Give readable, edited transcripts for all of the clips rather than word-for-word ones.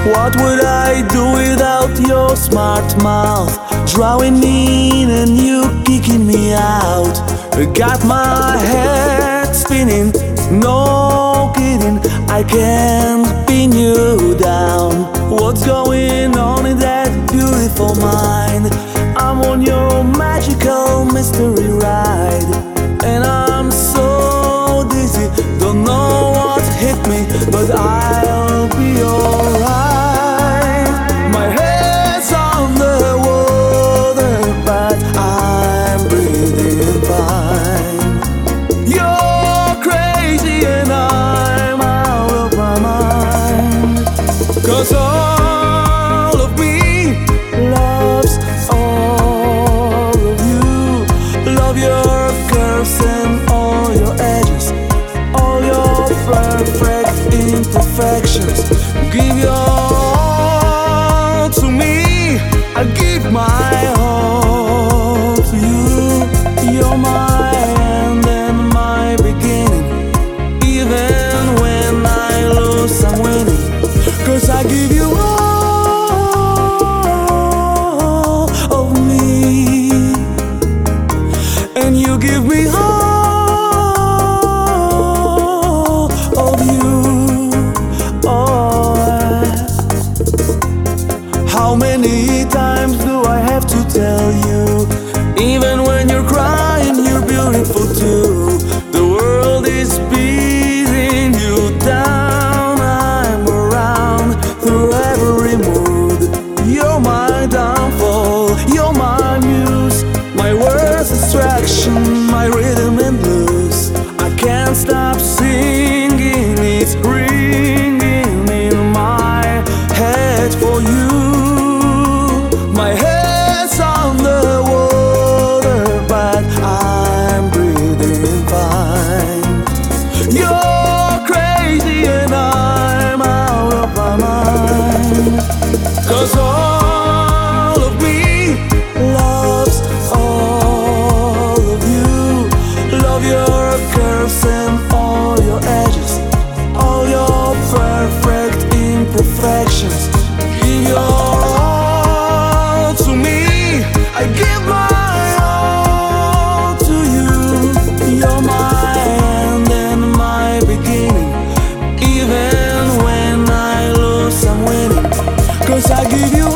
What would I do without your smart mouth? Drawing me in and you kicking me out. Got my head spinning, no kidding, I can't pin you down. What's going on in that beautiful mind? I'm on your magical mystery ride, and I'm so dizzy, don't know what hit me, but I'll be alright. My head's on the water, but I'm breathing fine. You're crazy and I'm out of my mind, 'cause all of me loves all of you. Love your curves and all your edges, all your perfect imperfections. Give your all to me, I give my all to you. You're my end and my beginning. Even when I lose, I'm winning, 'cause I give you all of me, and you give me all of you. How many times do I have to tell you? Even when you're crying, you're beautiful too. The world is beating you down. I'm around through every mood. You're my downfall, you're my muse, my worst distraction, my rhythm and blues. I can't stop singing, it's ringing in my head for you. My head's on the water, but I'm breathing fine. You're crazy and I'm out of my mind, 'cause all of me loves all of you. Love your curves and all your edges, all your perfect imperfections. Give your all to me, I give my all to you. You're my end and my beginning. Even when I lose, I'm winning, 'cause I give you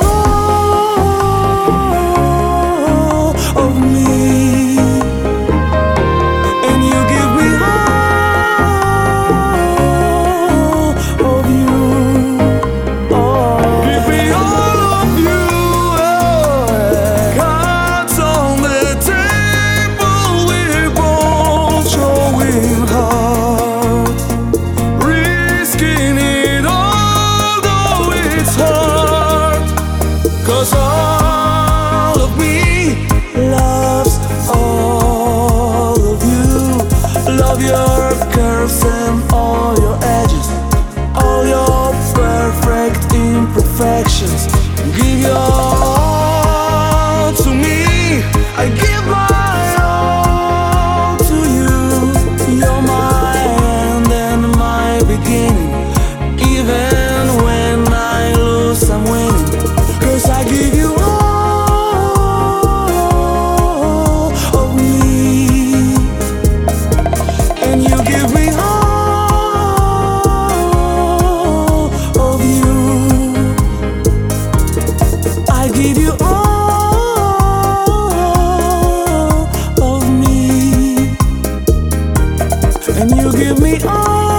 all of me, and you give me all of you. Give me all of you. Cards on the table, we're both showing heart, risking it all, though it's hard, 'cause all of me loves all of you. Love your curves and all your edges, all your perfect imperfections. Give your all to me, I give my all to you. You're my end and my beginning. Even when I lose, I'm winning, 'cause I give you all of me, and you give me all of you. I give you all of me, and you give me all